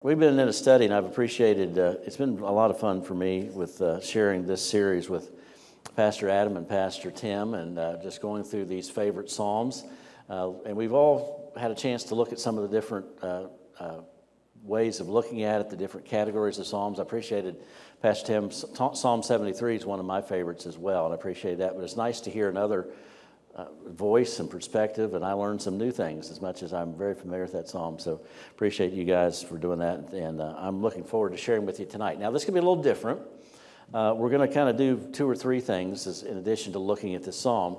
We've been in a study, and I've appreciated, it's been a lot of fun for me with sharing this series with Pastor Adam and Pastor Tim, and just going through these favorite Psalms. And we've all had a chance to look at some of the different ways of looking at it, the different categories of Psalms. I appreciated Pastor Tim's Psalm 73 is one of my favorites as well, and I appreciate that. But it's nice to hear another voice and perspective, and I learned some new things as much as I'm very familiar with that psalm. So appreciate you guys for doing that, and I'm looking forward to sharing with you tonight. Now, this can be a little different. We're going to kind of do two or three things in addition to looking at this psalm,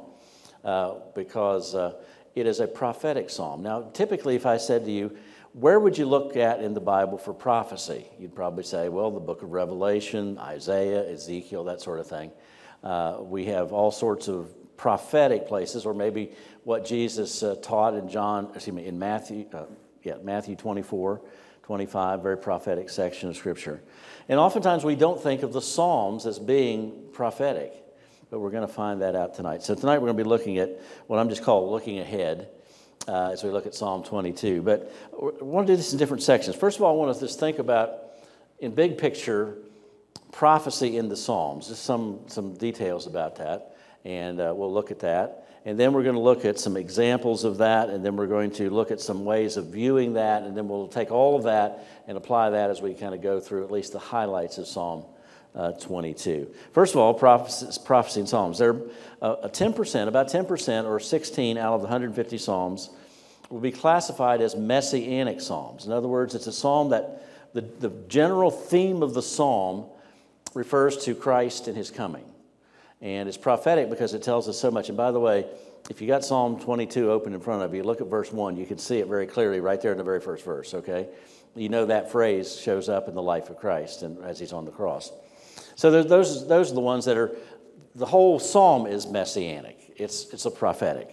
because it is a prophetic psalm. Now, typically, if I said to you, where would you look at in the Bible for prophecy? You'd probably say, well, the book of Revelation, Isaiah, Ezekiel, that sort of thing. We have all sorts of prophetic places, or maybe what Jesus taught in Matthew 24, 25, very prophetic section of Scripture. And oftentimes we don't think of the Psalms as being prophetic, but we're going to find that out tonight. So tonight we're going to be looking at what I'm just calling looking ahead as we look at Psalm 22. But I want to do this in different sections. First of all, I want us to just think about, in big picture, prophecy in the Psalms. Just some details about that. And we'll look at that. And then we're going to look at some examples of that, and then we're going to look at some ways of viewing that, and then we'll take all of that and apply that as we kind of go through at least the highlights of Psalm 22. First of all, prophecy in Psalms. They're about 10% or 16 out of the 150 Psalms will be classified as messianic Psalms. In other words, it's a psalm that the general theme of the psalm refers to Christ and his coming. And it's prophetic because it tells us so much. And by the way, if you got Psalm 22 open in front of you, look at verse 1. You can see it very clearly right there in the very first verse, okay? You know that phrase shows up in the life of Christ and as he's on the cross. So those are the ones that are, the whole psalm is messianic. It's a prophetic.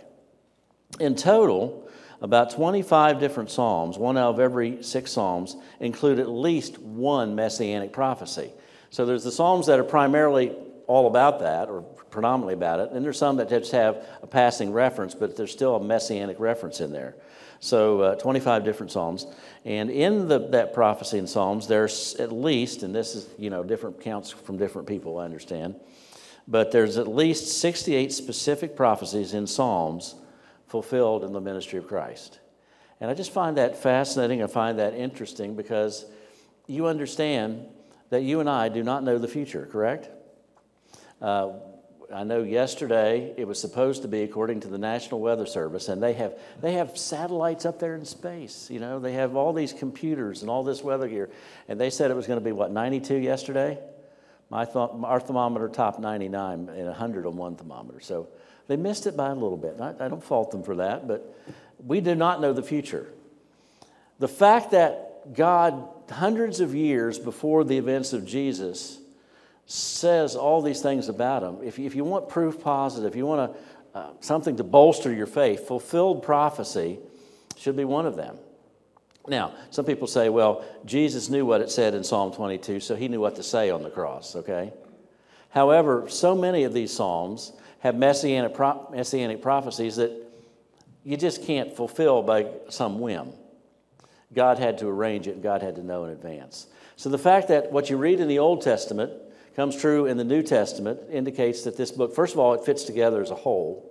In total, about 25 different psalms, one out of every 6 psalms, include at least one messianic prophecy. So there's the psalms that are primarily all about that, or predominantly about it. And there's some that just have a passing reference, but there's still a messianic reference in there. So 25 different psalms. And in that prophecy in Psalms, there's at least, and this is, different counts from different people, I understand, but there's at least 68 specific prophecies in Psalms fulfilled in the ministry of Christ. And I just find that fascinating. I find that interesting because you understand that you and I do not know the future, correct? I know yesterday it was supposed to be, according to the National Weather Service, and they have satellites up there in space. They have all these computers and all this weather gear, and they said it was going to be 92 yesterday. Our thermometer topped 99 and 100 on one thermometer, so they missed it by a little bit. I don't fault them for that, but we do not know the future. The fact that God, hundreds of years before the events of Jesus, says all these things about him. If you want proof positive, you want something to bolster your faith, fulfilled prophecy should be one of them. Now, some people say, well, Jesus knew what it said in Psalm 22, so he knew what to say on the cross, okay? However, so many of these psalms have messianic prophecies that you just can't fulfill by some whim. God had to arrange it, and God had to know in advance. So the fact that what you read in the Old Testament comes true in the New Testament indicates that this book, first of all, it fits together as a whole.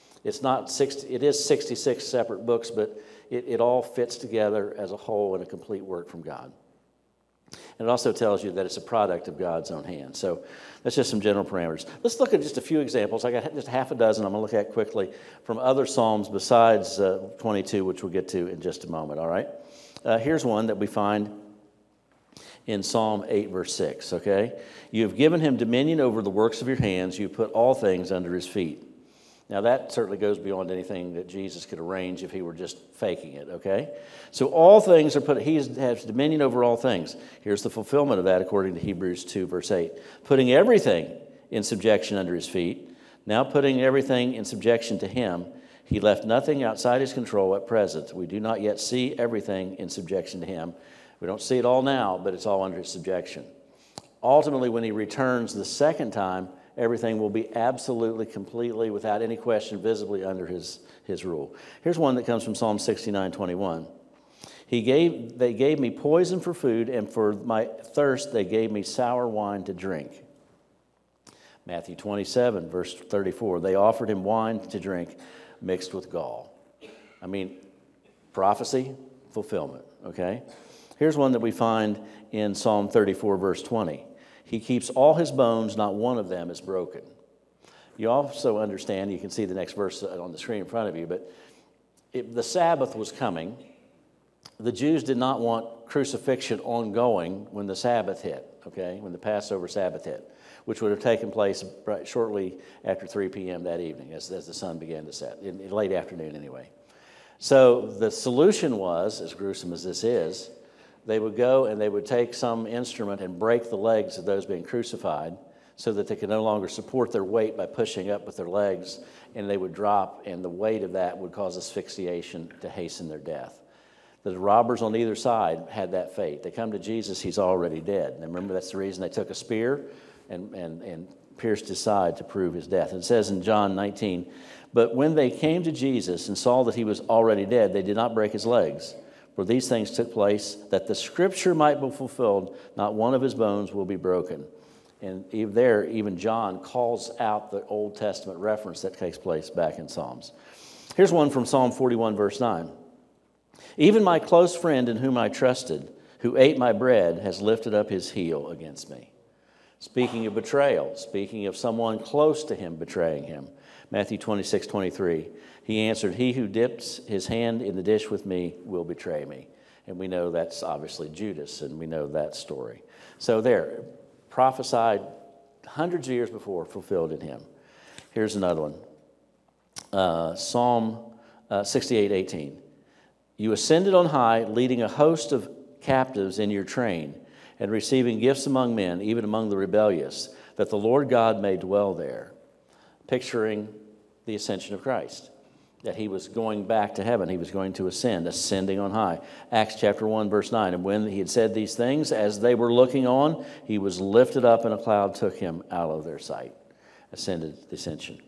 It is 66 separate books, but it all fits together as a whole in a complete work from God. And it also tells you that it's a product of God's own hand. So that's just some general parameters. Let's look at just a few examples. I got just half a dozen I'm going to look at quickly from other Psalms besides 22, which we'll get to in just a moment, all right? Here's one that we find in Psalm 8, verse 6, okay? You have given him dominion over the works of your hands. You put all things under his feet. Now, that certainly goes beyond anything that Jesus could arrange if he were just faking it, okay? So all things are put, he has dominion over all things. Here's the fulfillment of that according to Hebrews 2, verse 8. Putting everything in subjection under his feet. Now putting everything in subjection to him. He left nothing outside his control at present. We do not yet see everything in subjection to him. We don't see it all now, but it's all under his subjection. Ultimately, when he returns the second time, everything will be absolutely, completely, without any question, visibly under his rule. Here's one that comes from Psalm 69:21. They gave me poison for food, and for my thirst they gave me sour wine to drink. Matthew 27, verse 34, they offered him wine to drink mixed with gall. I mean, prophecy, fulfillment, okay? Here's one that we find in Psalm 34, verse 20. He keeps all his bones, not one of them is broken. You also understand, you can see the next verse on the screen in front of you, but the Sabbath was coming. The Jews did not want crucifixion ongoing when the Sabbath hit, okay, when the Passover Sabbath hit, which would have taken place shortly after 3 p.m. that evening as the sun began to set, in late afternoon anyway. So the solution was, as gruesome as this is, they would go and they would take some instrument and break the legs of those being crucified so that they could no longer support their weight by pushing up with their legs, and they would drop, and the weight of that would cause asphyxiation to hasten their death. The robbers on either side had that fate. They come to Jesus, he's already dead. And remember, that's the reason they took a spear and pierced his side to prove his death. And it says in John 19, but when they came to Jesus and saw that he was already dead, they did not break his legs. For these things took place that the scripture might be fulfilled, not one of his bones will be broken. And even John calls out the Old Testament reference that takes place back in Psalms. Here's one from Psalm 41, verse 9. Even my close friend in whom I trusted, who ate my bread, has lifted up his heel against me. Speaking of betrayal, speaking of someone close to him betraying him. Matthew 26, 23. He answered, he who dips his hand in the dish with me will betray me. And we know that's obviously Judas, and we know that story. So there, prophesied hundreds of years before, fulfilled in him. Here's another one. Psalm 68, 18. You ascended on high, leading a host of captives in your train, and receiving gifts among men, even among the rebellious, that the Lord God may dwell there. Picturing the ascension of Christ, that he was going back to heaven. He was going to ascend, ascending on high. Acts chapter 1, verse 9. And when he had said these things, as they were looking on, he was lifted up, and a cloud took him out of their sight. Ascended, the ascension.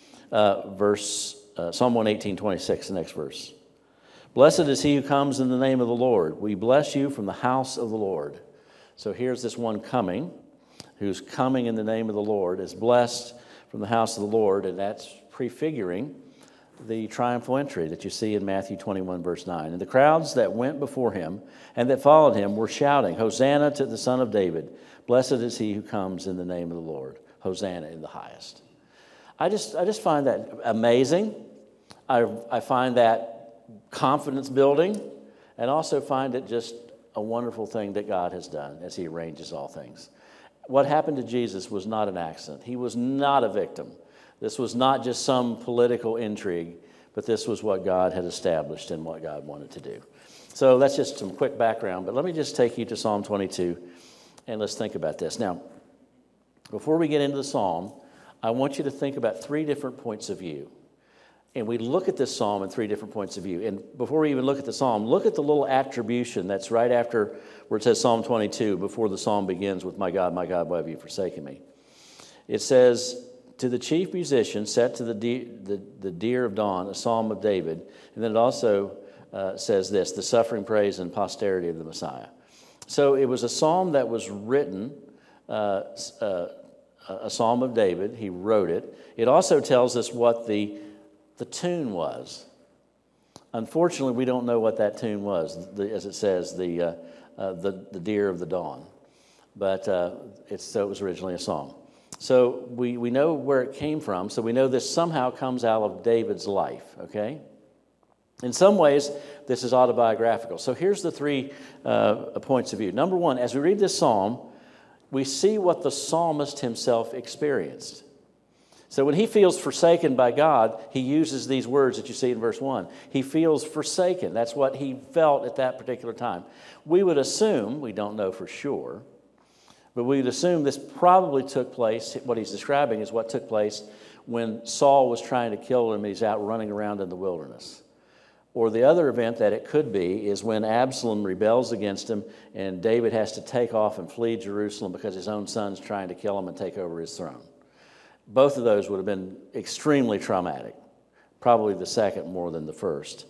Psalm 118, 26, the next verse. Blessed is he who comes in the name of the Lord. We bless you from the house of the Lord. So here's this one coming, who's coming in the name of the Lord, is blessed from the house of the Lord, and that's prefiguring the triumphal entry that you see in Matthew 21, verse 9. And the crowds that went before him and that followed him were shouting, Hosanna to the Son of David. Blessed is he who comes in the name of the Lord. Hosanna in the highest. I just find that amazing. I find that confidence building, and also find it just a wonderful thing that God has done as he arranges all things. What happened to Jesus was not an accident. He was not a victim. This was not just some political intrigue, but this was what God had established and what God wanted to do. So that's just some quick background, but let me just take you to Psalm 22, and let's think about this. Now, before we get into the psalm, I want you to think about 3 different points of view. And we look at this psalm in 3 different points of view. And before we even look at the psalm, look at the little attribution that's right after where it says Psalm 22, before the psalm begins with, my God, why have you forsaken me? It says, to the chief musician, set to the deer of dawn, a psalm of David. And then it also says this, the suffering praise and posterity of the Messiah. So it was a psalm that was written, a psalm of David. He wrote it. It also tells us what the tune was. Unfortunately, we don't know what that tune was, as it says, the deer of the dawn. But it was originally a song. So we know where it came from, so we know this somehow comes out of David's life, okay? In some ways, this is autobiographical. So here's the 3 points of view. Number 1, as we read this psalm, we see what the psalmist himself experienced. So when he feels forsaken by God, he uses these words that you see in verse 1. He feels forsaken. That's what he felt at that particular time. We would assume, we don't know for sure, but we would assume this probably took place, what he's describing is what took place when Saul was trying to kill him and he's out running around in the wilderness. Or the other event that it could be is when Absalom rebels against him and David has to take off and flee Jerusalem because his own son's trying to kill him and take over his throne. Both of those would have been extremely traumatic, probably the second more than the first.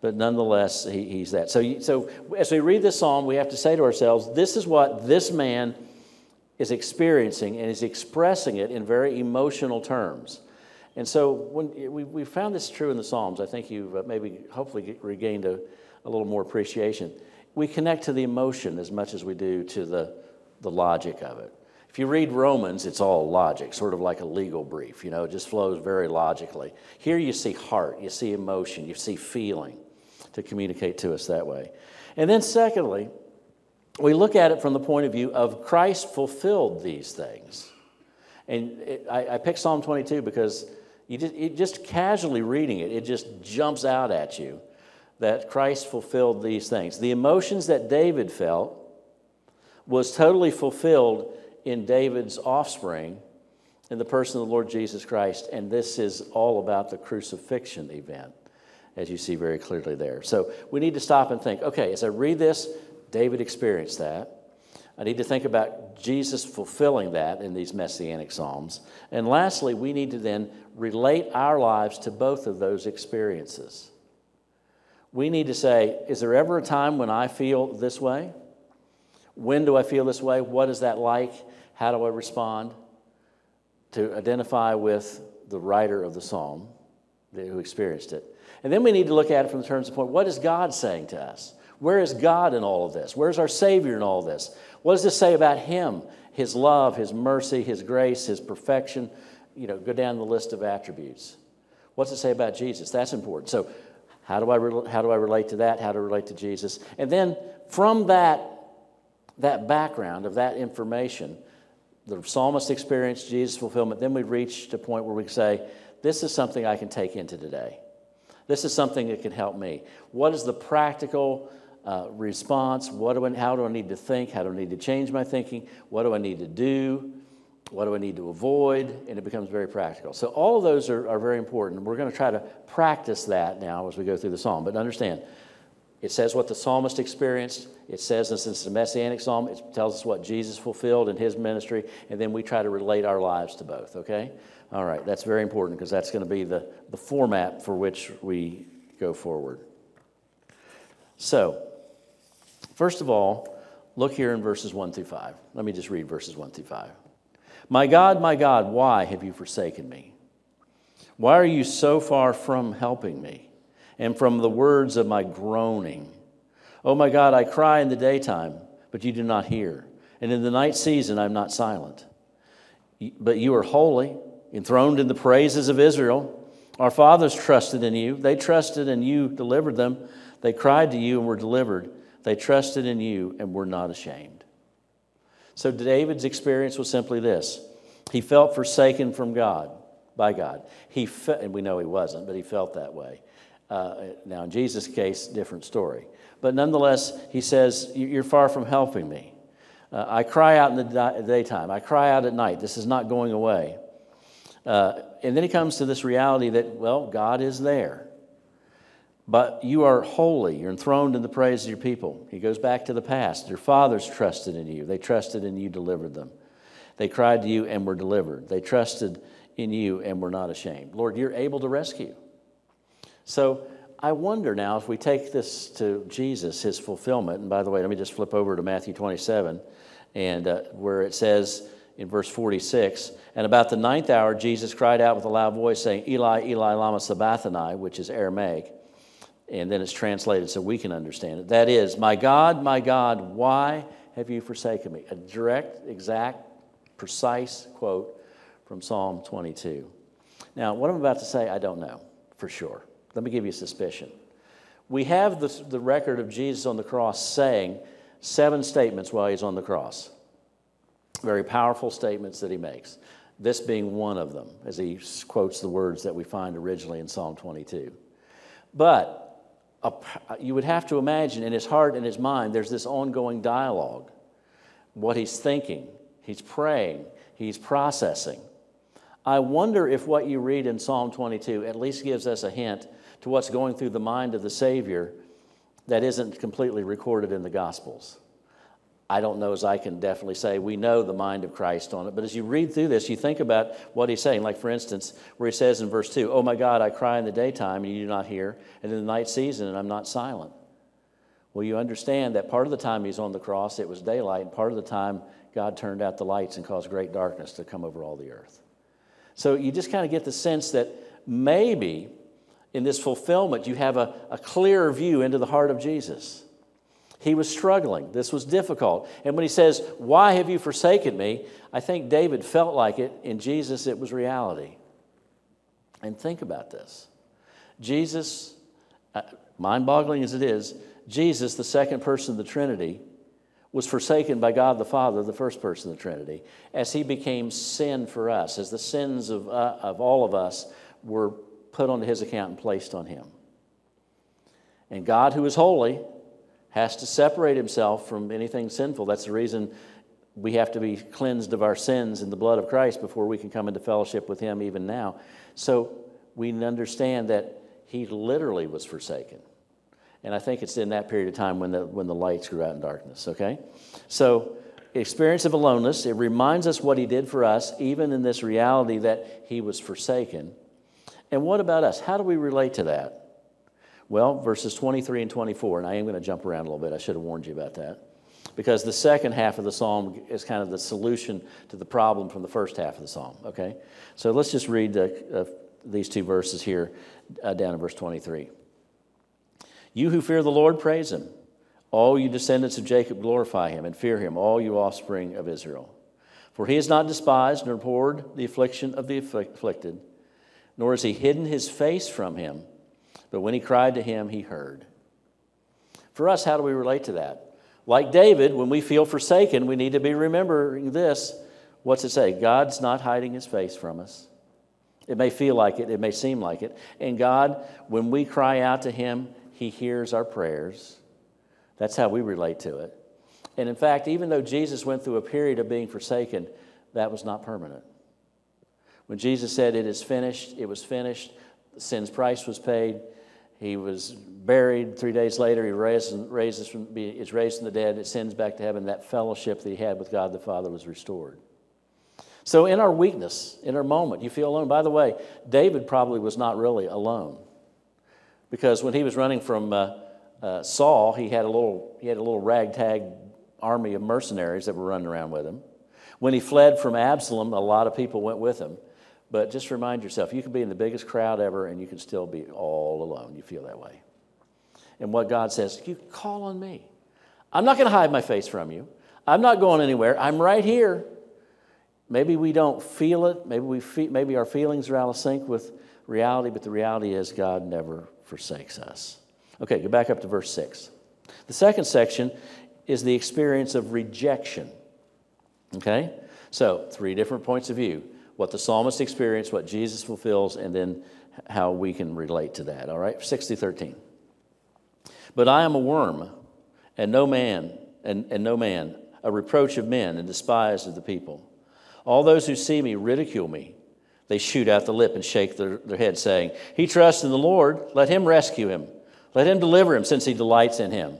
but nonetheless, he's that. So as we read this psalm, we have to say to ourselves, this is what this man is experiencing, and is expressing it in very emotional terms. And so when we found this true in the Psalms, I think you've hopefully regained a little more appreciation. We connect to the emotion as much as we do to the logic of it. If you read Romans, it's all logic, sort of like a legal brief. It just flows very logically. Here you see heart, you see emotion, you see feeling to communicate to us that way. And then secondly, we look at it from the point of view of Christ fulfilled these things. And I picked Psalm 22 because just casually reading it, it just jumps out at you that Christ fulfilled these things. The emotions that David felt was totally fulfilled in David's offspring, in the person of the Lord Jesus Christ. And this is all about the crucifixion event, as you see very clearly there. So we need to stop and think, okay, as I read this, David experienced that. I need to think about Jesus fulfilling that in these messianic psalms. And lastly, we need to then relate our lives to both of those experiences. We need to say, is there ever a time when I feel this way? When do I feel this way? What is that like? How do I respond? To identify with the writer of the psalm who experienced it. And then we need to look at it from the terms of point, what is God saying to us? Where is God in all of this? Where's our Savior in all of this? What does this say about Him? His love, His mercy, His grace, His perfection. Go down the list of attributes. What's it say about Jesus? That's important. So how do I relate to that? How to relate to Jesus? And then from that background of that information, the psalmist experienced Jesus' fulfillment, then we reach a point where we say, this is something I can take into today. This is something that can help me. What is the practical response? How do I need to think? How do I need to change my thinking? What do I need to do? What do I need to avoid? And it becomes very practical. So all of those are very important. We're going to try to practice that now as we go through the psalm. But understand, it says what the psalmist experienced. It says this is a messianic psalm. It tells us what Jesus fulfilled in his ministry. And then we try to relate our lives to both, okay? All right, that's very important because that's going to be the format for which we go forward. So, first of all, look here in verses 1 through 5. Let me just read verses 1 through 5. My God, why have you forsaken me? Why are you so far from helping me and from the words of my groaning? Oh my God, I cry in the daytime, but you do not hear. And in the night season, I'm not silent. But you are holy, enthroned in the praises of Israel. Our fathers trusted in you. They trusted and you delivered them. They cried to you and were delivered. They trusted in you and were not ashamed. So David's experience was simply this. He felt forsaken from God, by God. And we know he wasn't, but he felt that way. Now, in Jesus' case, different story. But nonetheless, he says, you're far from helping me. I cry out in the daytime. I cry out at night. This is not going away. And then he comes to this reality that, well, God is there. But you are holy. You're enthroned in the praise of your people. He goes back to the past. Your fathers trusted in you. They trusted in you, delivered them. They cried to you and were delivered. They trusted in you and were not ashamed. Lord, you're able to rescue. So I wonder now if we take this to Jesus, his fulfillment. And by the way, let me just flip over to Matthew 27, and where it says in verse 46, and about the 9th hour, Jesus cried out with a loud voice, saying, Eli, Eli, lama sabachthani, which is Aramaic. And then it's translated so we can understand it. That is, my God, why have you forsaken me? A direct, exact, precise quote from Psalm 22. Now, what I'm about to say, I don't know for sure. Let me give you a suspicion. We have the record of Jesus on the cross saying 7 statements while he's on the cross. Very powerful statements that he makes. This being one of them, as he quotes the words that we find originally in Psalm 22. But you would have to imagine in his heart and his mind, there's this ongoing dialogue. What he's thinking, he's praying, he's processing. I wonder if what you read in Psalm 22 at least gives us a hint to what's going through the mind of the Savior that isn't completely recorded in the Gospels. I don't know as I can definitely say we know the mind of Christ on it. But as you read through this, you think about what he's saying. Like, for instance, where he says in verse 2, "Oh my God, I cry in the daytime and you do not hear, and in the night season and I'm not silent." Well, you understand that part of the time he's on the cross, it was daylight, and part of the time God turned out the lights and caused great darkness to come over all the earth. So you just kind of get the sense that maybe in this fulfillment you have a clearer view into the heart of Jesus. He was struggling. This was difficult. And when he says, "Why have you forsaken me?" I think David felt like it. In Jesus, it was reality. And think about this. Jesus, mind-boggling as it is, Jesus, the second person of the Trinity, was forsaken by God the Father, the first person of the Trinity, as he became sin for us, as the sins of all of us were put onto his account and placed on him. And God, who is holy, has to separate himself from anything sinful. That's the reason we have to be cleansed of our sins in the blood of Christ before we can come into fellowship with him even now. So we understand that he literally was forsaken. And I think it's in that period of time when the lights grew out in darkness, okay? So experience of aloneness, it reminds us what he did for us, even in this reality that he was forsaken. And what about us? How do we relate to that? Well, verses 23 and 24, and I am going to jump around a little bit. I should have warned you about that. Because the second half of the psalm is kind of the solution to the problem from the first half of the psalm, okay? So let's just read these two verses here down in verse 23. "You who fear the Lord, praise him. All you descendants of Jacob, glorify him and fear him, all you offspring of Israel. For he has not despised nor abhorred the affliction of the afflicted, nor has he hidden his face from him. But when he cried to him, he heard." For us, how do we relate to that? Like David, when we feel forsaken, we need to be remembering this. What's it say? God's not hiding his face from us. It may feel like it. It may seem like it. And God, when we cry out to him, he hears our prayers. That's how we relate to it. And in fact, even though Jesus went through a period of being forsaken, that was not permanent. When Jesus said, "It is finished," it was finished. The sin's price was paid. He was buried. 3 days later, he is raised from the dead. It sends back to heaven. That fellowship that he had with God the Father was restored. So in our weakness, in our moment, you feel alone. By the way, David probably was not really alone, because when he was running from Saul, he had a little ragtag army of mercenaries that were running around with him. When he fled from Absalom, a lot of people went with him. But just remind yourself, you can be in the biggest crowd ever and you can still be all alone. You feel that way. And what God says, you call on me. I'm not going to hide my face from you. I'm not going anywhere. I'm right here. Maybe we don't feel it. Maybe our feelings are out of sync with reality, but the reality is God never forsakes us. Okay, go back up to verse 6. The second section is the experience of rejection. Okay? So, 3 different points of view. What the psalmist experienced, what Jesus fulfills, and then how we can relate to that. All right? 6 through 13. "But I am a worm, and no man, a reproach of men, and despised of the people. All those who see me ridicule me. They shoot out the lip and shake their head, saying, 'He trusts in the Lord. Let him rescue him. Let him deliver him, since he delights in him.'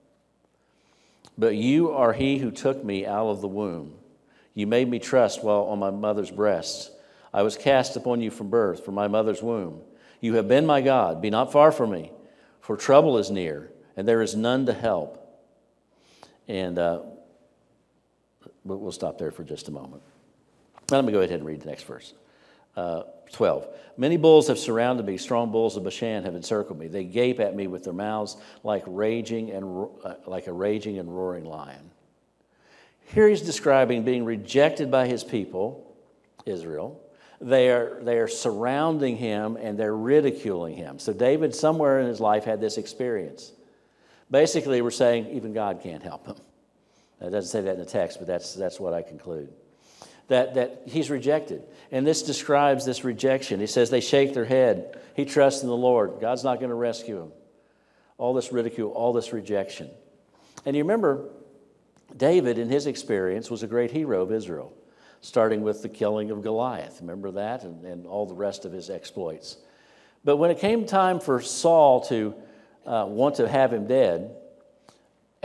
But you are he who took me out of the womb. You made me trust while on my mother's breast. I was cast upon you from birth, from my mother's womb. You have been my God. Be not far from me, for trouble is near, and there is none to help." And we'll stop there for just a moment. Now, let me go ahead and read the next verse. 12. "Many bulls have surrounded me. Strong bulls of Bashan have encircled me. They gape at me with their mouths like a raging and roaring lion." Here he's describing being rejected by his people, Israel. They are surrounding him and they're ridiculing him. So David, somewhere in his life, had this experience. Basically, we're saying even God can't help him. It doesn't say that in the text, but that's what I conclude. That he's rejected. And this describes this rejection. He says they shake their head. He trusts in the Lord. God's not going to rescue him. All this ridicule, all this rejection. And you remember, David, in his experience, was a great hero of Israel, starting with the killing of Goliath. Remember that? And all the rest of his exploits. But when it came time for Saul to want to have him dead,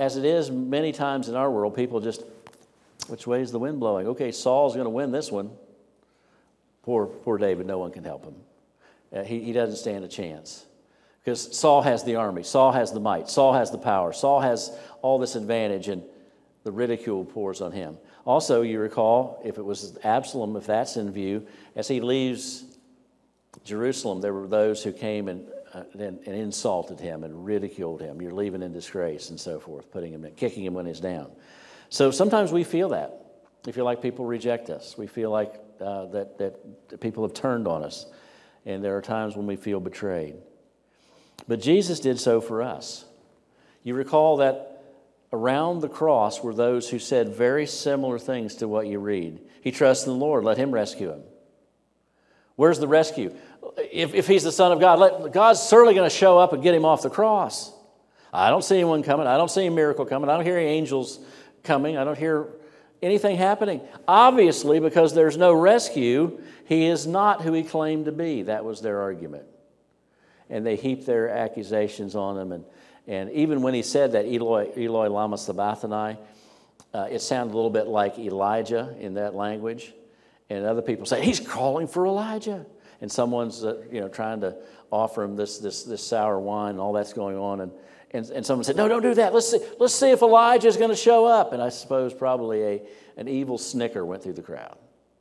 as it is many times in our world, people just, which way is the wind blowing? Okay, Saul's going to win this one. Poor David, no one can help him. He doesn't stand a chance. Because Saul has the army. Saul has the might. Saul has the power. Saul has all this advantage, and the ridicule pours on him. Also, you recall, if it was Absalom, if that's in view, as he leaves Jerusalem, there were those who came and insulted him and ridiculed him. You're leaving in disgrace and so forth, kicking him when he's down. So sometimes we feel that. We feel like people reject us. We feel like that people have turned on us. And there are times when we feel betrayed. But Jesus did so for us. You recall that around the cross were those who said very similar things to what you read. He trusts in the Lord. Let him rescue him. Where's the rescue? If he's the Son of God, God's certainly going to show up and get him off the cross. I don't see anyone coming. I don't see a miracle coming. I don't hear any angels coming. I don't hear anything happening. Obviously, because there's no rescue, he is not who he claimed to be. That was their argument. And they heaped their accusations on him. And even when he said that, Eloi, Eloi, lama sabachthani, it sounded a little bit like Elijah in that language. And other people say, he's calling for Elijah. And someone's trying to offer him this sour wine and all that's going on. And someone said, no, don't do that. Let's see if Elijah's going to show up. And I suppose probably an evil snicker went through the crowd.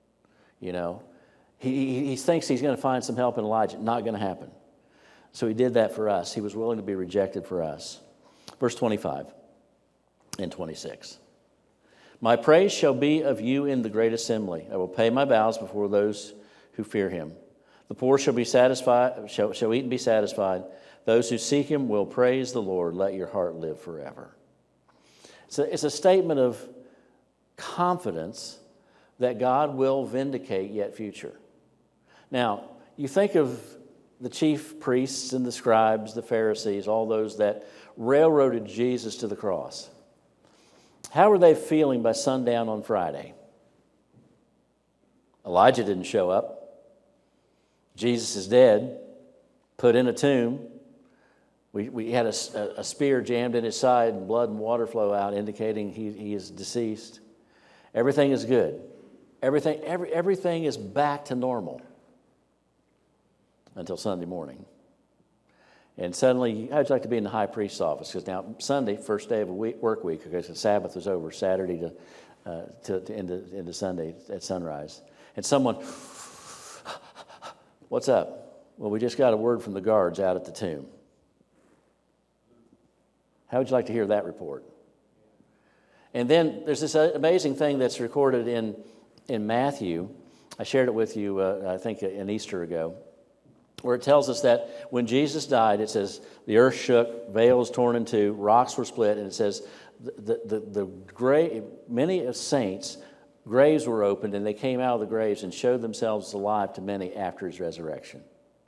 He thinks he's going to find some help in Elijah. Not going to happen. So he did that for us. He was willing to be rejected for us. Verse 25 and 26. My praise shall be of you in the great assembly. I will pay my vows before those who fear him. The poor shall be satisfied, shall eat and be satisfied. Those who seek him will praise the Lord. Let your heart live forever. It's a statement of confidence that God will vindicate yet future. Now, you think of the chief priests and the scribes, the Pharisees, all those that railroaded Jesus to the cross. How were they feeling by sundown on Friday? Elijah didn't show up. Jesus is dead, put in a tomb. We had a spear jammed in his side and blood and water flow out, indicating he is deceased. Everything is good. Everything is back to normal until Sunday morning. And suddenly, how'd you like to be in the high priest's office? Because now Sunday, first day of a work week, because the Sabbath was over, Saturday to into Sunday at sunrise. And someone, what's up? Well, we just got a word from the guards out at the tomb. How would you like to hear that report? And then there's this amazing thing that's recorded in Matthew. I shared it with you, I think, an Easter ago, where it tells us that when Jesus died, it says the earth shook, veils torn in two, rocks were split, and it says many saints, graves were opened, and they came out of the graves and showed themselves alive to many after his resurrection.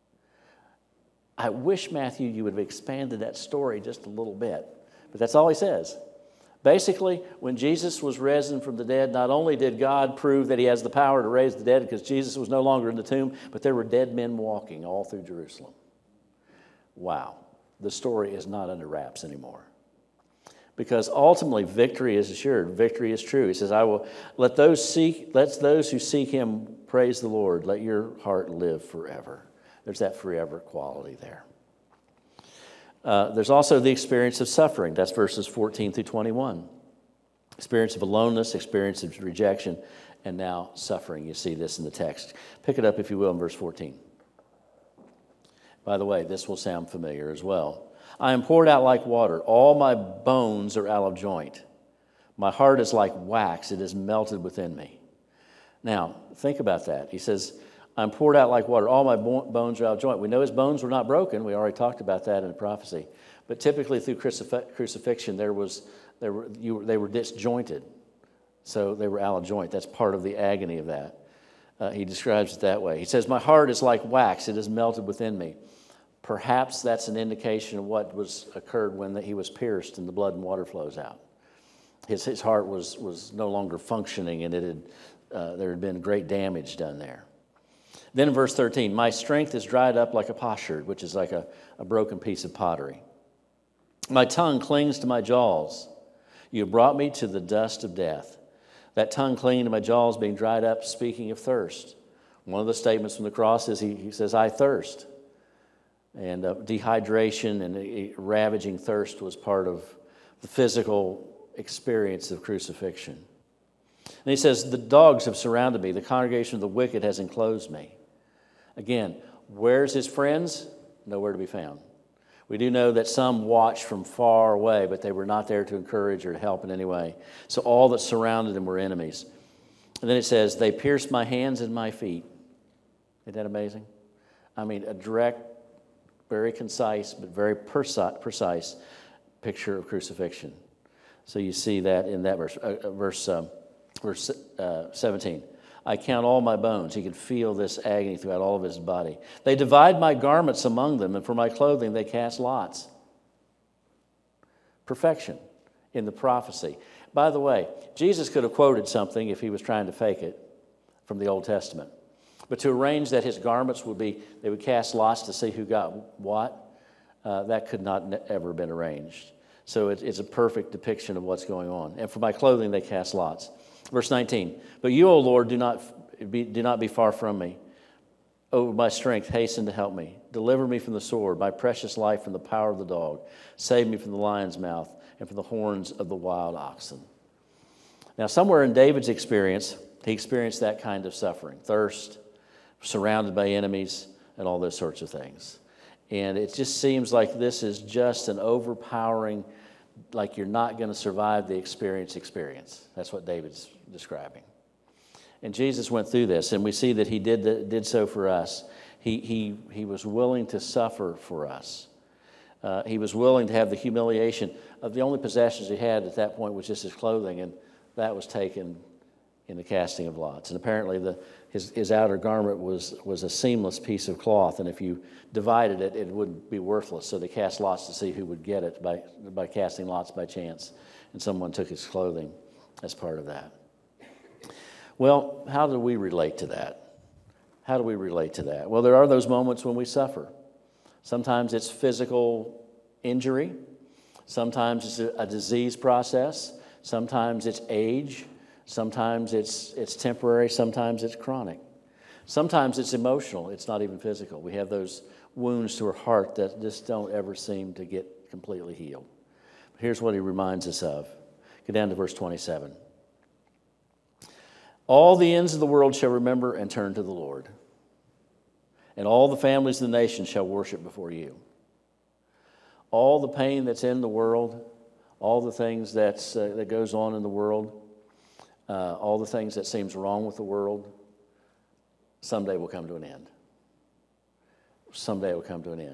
I wish, Matthew, you would have expanded that story just a little bit, but that's all he says. Basically, when Jesus was risen from the dead, not only did God prove that he has the power to raise the dead because Jesus was no longer in the tomb, but there were dead men walking all through Jerusalem. Wow. The story is not under wraps anymore. Because ultimately, victory is assured. Victory is true. He says, I will let those who seek him praise the Lord. Let your heart live forever. There's that forever quality there. There's also the experience of suffering. That's verses 14 through 21. Experience of aloneness, experience of rejection, and now suffering. You see this in the text. Pick it up, if you will, in verse 14. By the way, this will sound familiar as well. I am poured out like water. All my bones are out of joint. My heart is like wax. It is melted within me. Now, think about that. He says, I'm poured out like water. All my bones are out of joint. We know his bones were not broken. We already talked about that in the prophecy. But typically through crucifixion, they were disjointed. So they were out of joint. That's part of the agony of that. He describes it that way. He says, my heart is like wax. It is melted within me. Perhaps that's an indication of what occurred when he was pierced and the blood and water flows out. His heart was no longer functioning, and there had been great damage done there. Then in verse 13, my strength is dried up like a potsherd, which is like a broken piece of pottery. My tongue clings to my jaws. You have brought me to the dust of death. That tongue clinging to my jaws being dried up, speaking of thirst. One of the statements from the cross is he says, I thirst. And dehydration and a ravaging thirst was part of the physical experience of crucifixion. And he says, the dogs have surrounded me. The congregation of the wicked has enclosed me. Again, where's his friends? Nowhere to be found. We do know that some watched from far away, but they were not there to encourage or to help in any way. So all that surrounded him were enemies. And then it says, they pierced my hands and my feet. Isn't that amazing? I mean, a direct, very concise, but very precise picture of crucifixion. So you see that in that verse 17. I count all my bones. He could feel this agony throughout all of his body. They divide my garments among them, and for my clothing they cast lots. Perfection in the prophecy. By the way, Jesus could have quoted something if he was trying to fake it from the Old Testament. But to arrange that his garments they would cast lots to see who got what, that could not ever have been arranged. So it's a perfect depiction of what's going on. And for my clothing they cast lots. Verse 19, but you, O Lord, do not be far from me. O my strength, hasten to help me. Deliver me from the sword, my precious life from the power of the dog. Save me from the lion's mouth and from the horns of the wild oxen. Now, somewhere in David's experience, he experienced that kind of suffering, thirst, surrounded by enemies, and all those sorts of things. And it just seems like this is just an overpowering, like you're not going to survive the experience. That's what David's describing. And Jesus went through this, and we see that he did so for us. He was willing to suffer for us. He was willing to have the humiliation of the only possessions he had at that point was just his clothing, and that was taken in the casting of lots. And apparently his outer garment was a seamless piece of cloth, and if you divided it, it would be worthless. So they cast lots to see who would get it by casting lots by chance, and someone took his clothing as part of that. Well, how do we relate to that? How do we relate to that? Well, there are those moments when we suffer. Sometimes it's physical injury. Sometimes it's a disease process. Sometimes it's age. Sometimes it's temporary. Sometimes it's chronic. Sometimes it's emotional. It's not even physical. We have those wounds to our heart that just don't ever seem to get completely healed. But here's what he reminds us of. Go down to verse 27. All the ends of the world shall remember and turn to the Lord, and all the families of the nations shall worship before you. All the pain that's in the world, all the things that goes on in the world, all the things that seems wrong with the world, someday will come to an end. Someday it will come to an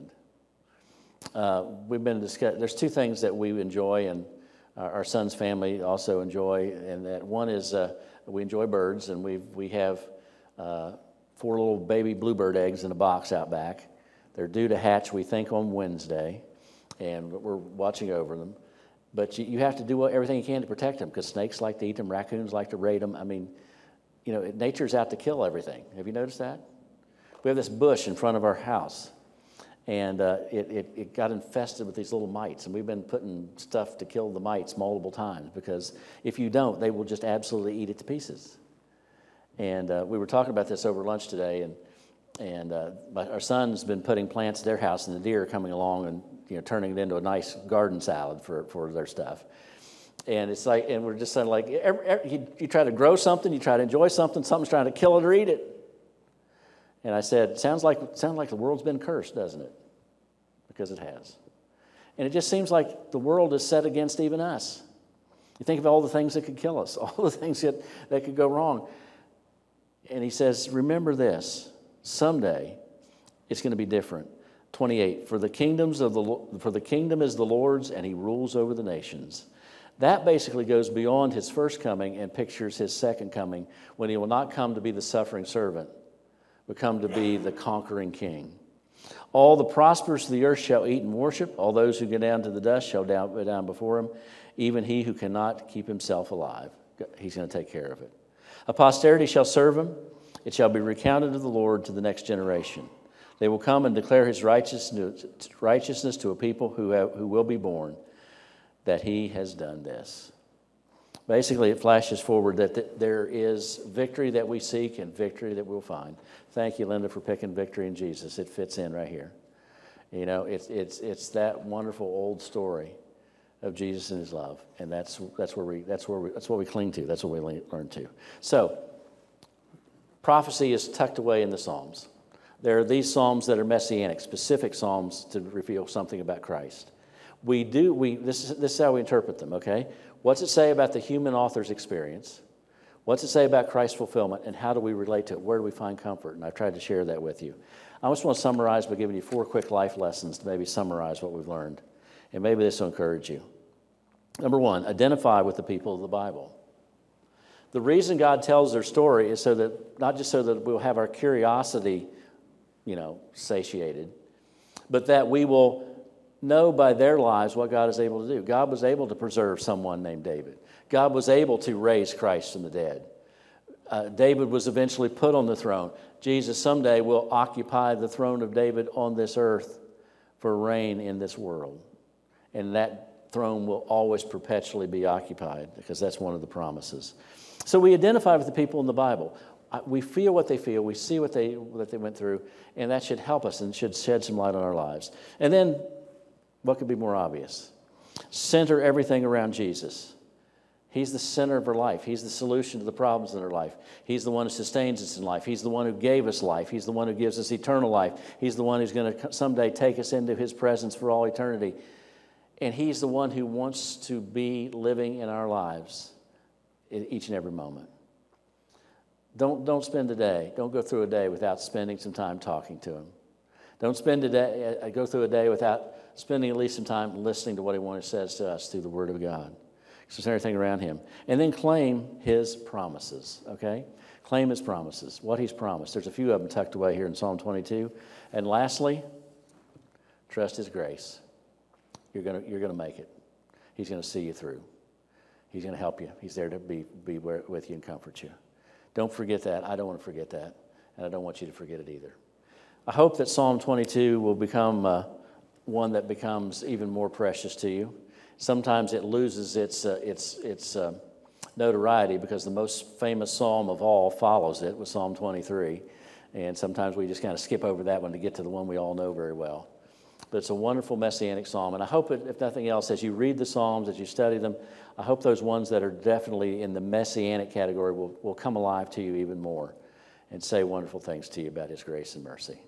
end. We've been discussing. There's two things that we enjoy, and our son's family also enjoy, and that one is we enjoy birds, and we have 4 little baby bluebird eggs in a box out back. They're due to hatch, we think, on Wednesday, and we're watching over them. But you have to do everything you can to protect them, because snakes like to eat them, raccoons like to raid them. I mean, nature's out to kill everything. Have you noticed that? We have this bush in front of our house, and it got infested with these little mites, and we've been putting stuff to kill the mites multiple times, because if you don't, they will just absolutely eat it to pieces. And we were talking about this over lunch today, and our son's been putting plants at their house, and the deer are coming along and turning it into a nice garden salad for their stuff. And it's like, and we're just saying, like, you try to grow something, you try to enjoy something, something's trying to kill it or eat it. And I said, sounds like the world's been cursed, doesn't it? Because it has. And it just seems like the world is set against even us. You think of all the things that could kill us, all the things that could go wrong. And he says, remember this, someday it's going to be different. 28, for the kingdom is the Lord's, and he rules over the nations. That basically goes beyond his first coming and pictures his second coming, when he will not come to be the suffering servant, but come to be the conquering king. All the prosperous of the earth shall eat and worship. All those who go down to the dust shall bow down before him. Even he who cannot keep himself alive, he's going to take care of it. A posterity shall serve him. It shall be recounted to the Lord to the next generation. They will come and declare his righteousness to a people who will be born, that he has done this. Basically, it flashes forward that there is victory that we seek and victory that we'll find. Thank you, Linda, for picking victory in Jesus. It fits in right here. You know, it's that wonderful old story of Jesus and his love, and that's what we cling to. That's what we learn to. So, prophecy is tucked away in the Psalms. There are these Psalms that are messianic, specific Psalms to reveal something about Christ. This is how we interpret them, okay? What's it say about the human author's experience? What's it say about Christ's fulfillment? And how do we relate to it? Where do we find comfort? And I've tried to share that with you. I just want to summarize by giving you 4 quick life lessons to maybe summarize what we've learned. And maybe this will encourage you. Number 1, identify with the people of the Bible. The reason God tells their story is so that, not just so that we'll have our curiosity, satiated, but that we will know by their lives what God is able to do. God was able to preserve someone named David. God was able to raise Christ from the dead. David was eventually put on the throne. Jesus someday will occupy the throne of David on this earth for reign in this world. And that throne will always perpetually be occupied because that's one of the promises. So we identify with the people in the Bible. We feel what they feel. We see what they went through. And that should help us and should shed some light on our lives. And then, what could be more obvious? Center everything around Jesus. He's the center of our life. He's the solution to the problems in our life. He's the one who sustains us in life. He's the one who gave us life. He's the one who gives us eternal life. He's the one who's going to someday take us into his presence for all eternity. And he's the one who wants to be living in our lives in each and every moment. Don't spend a day. Don't go through a day without spending some time talking to him. Don't go through a day without spending at least some time listening to what he says to us through the Word of God. So everything around him. And then claim his promises, okay? Claim his promises, what he's promised. There's a few of them tucked away here in Psalm 22. And lastly, trust his grace. You're gonna make it. He's going to see you through. He's going to help you. He's there to be with you and comfort you. Don't forget that. I don't want to forget that. And I don't want you to forget it either. I hope that Psalm 22 will become one that becomes even more precious to you. Sometimes it loses its notoriety because the most famous psalm of all follows it with Psalm 23. And sometimes we just kind of skip over that one to get to the one we all know very well. But it's a wonderful messianic psalm. And I hope, if nothing else, as you read the Psalms, as you study them, I hope those ones that are definitely in the messianic category will come alive to you even more and say wonderful things to you about his grace and mercy.